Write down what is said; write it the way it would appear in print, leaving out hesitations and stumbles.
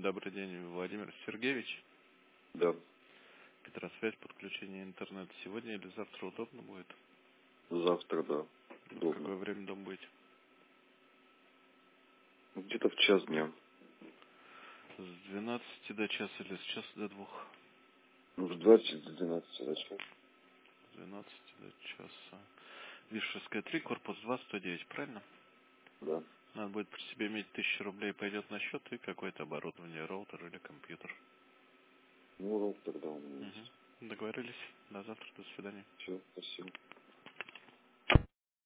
Добрый день, Владимир Сергеевич. Да. Петросвязь, подключение интернета. Сегодня или завтра удобно будет? Завтра, да. В Удобно. какое время дома будете? Где-то в час дня. С 12 до часа или с часа до 2? С 20 до 12 зачем? С 12 до часа. Вишерская 3, корпус 2, 109, правильно? Да. Надо будет при себе иметь 1000 рублей, пойдет на счет и какое-то оборудование, роутер или компьютер. Ну, роутер, да, у меня есть. Договорились. До завтра, до свидания. Все, спасибо.